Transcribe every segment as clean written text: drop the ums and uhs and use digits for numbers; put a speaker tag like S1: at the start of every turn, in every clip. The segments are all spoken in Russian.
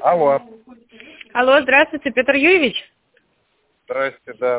S1: Алло.
S2: Алло, здравствуйте, Петр Юрьевич.
S1: Здрасте, да,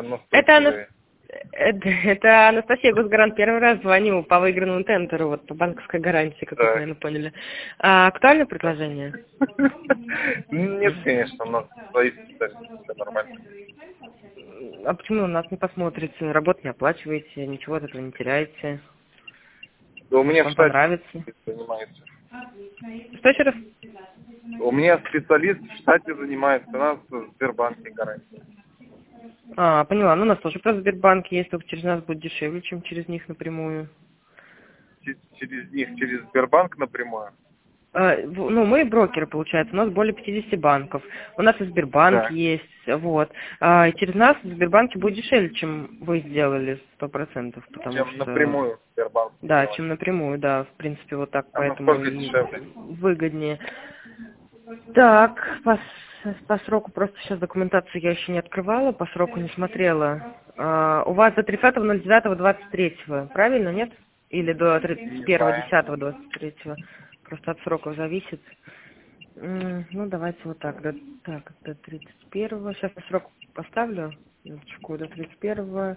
S2: Это Анастасия Госгарант. Первый раз звоню по выигранному тендеру, вот по банковской гарантии, как вы,
S1: да.
S2: наверное, поняли. Актуальное предложение?
S1: Нет, конечно, у нас свои специалисты, все нормально.
S2: А почему у нас не посмотрите? Работу не оплачиваете, ничего от этого не теряете.
S1: Да у меня в
S2: Вам
S1: штате
S2: понравится.
S1: занимается.
S2: Что еще раз?
S1: У меня специалист в штате занимается, у нас в Сбербанке гарантия.
S2: Поняла. Ну, у нас тоже про Сбербанк есть, только через нас будет дешевле, чем через них напрямую.
S1: Через них, через Сбербанк напрямую?
S2: Ну, мы брокеры, получается, у нас более 50 банков. У нас и Сбербанк
S1: Да.
S2: есть, вот. И через нас в Сбербанке будет дешевле, чем вы сделали, 100%, потому
S1: Чем
S2: что...
S1: напрямую Сбербанк
S2: Да,
S1: делать.
S2: чем напрямую, да, в принципе, вот так,
S1: А
S2: поэтому
S1: насколько
S2: и
S1: дешевле?
S2: выгоднее. Так, по сроку, просто сейчас документацию я еще не открывала, по сроку не смотрела. У вас до 30.09.23, правильно, нет? Или до
S1: Не знаю.
S2: 31.10.23? Просто от сроков зависит. Ну, давайте вот так, до 31-го. Сейчас я срок поставлю, минуточку, до 31-го,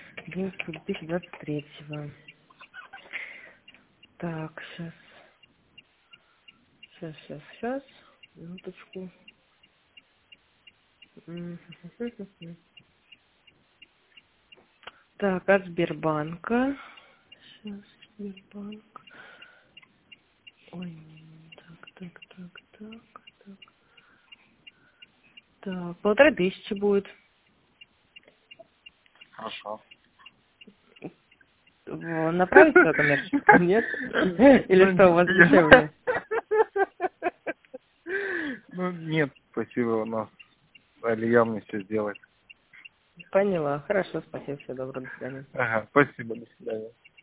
S2: 2023. Так, сейчас, минуточку. Мгм. Так, от Сбербанка. Сейчас, Сбербанк. Ой, так. Так, 1500 будет.
S1: Хорошо.
S2: Направить сюда коммерческую, нет? Или что, у вас дешевле?
S1: Ну, нет, спасибо, у нас Алия мне все сделает.
S2: Поняла. Хорошо, спасибо, всего доброго, до свидания.
S1: Ага, спасибо, до свидания.